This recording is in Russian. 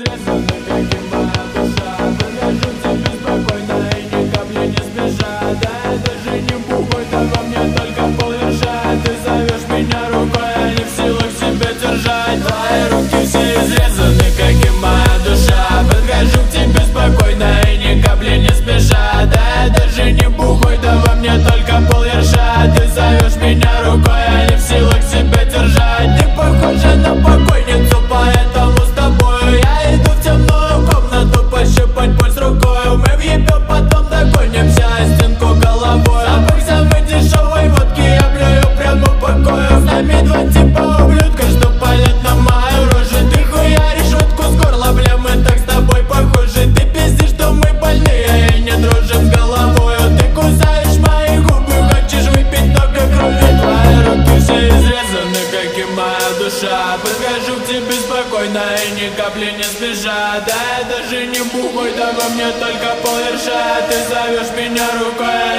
изрезаны, как и моя душа. Подхожу к тебе спокойно и ни капли не спеша. Да я даже не бухой, да во мне только полверша. Ты зовешь меня рукой, а не в силах себя держать. Твои руки все изрезаны, как и моя душа. Подхожу к тебе спокойно и ни капли не спеша. Да я даже не бухой, да во мне только полверша. Ты зовешь меня рукой, а не в силах себя держать. Ты похожа на покойницу, поэтому с тобою я иду в темную комнату пощупать пульс рукой. Мы въебем, потом догонимся о стенку головой. Запах самой дешевой водки я плюю прямо в покое. С нами два типа ублюдка, что палят на мою рожу. Ты хуяришь водку с горла, бля, мы так с тобой похожи. Ты пиздишь, что мы больные и не дружим с головой. Ты кусаешь мои губы, хочешь выпить много крови. Твои руки все изрезаны, как и моя душа. Подхожу к тебе спокойно и ни капли не спеша. Да я даже не бухой, да во мне только полверша. Ты зовешь меня рукой,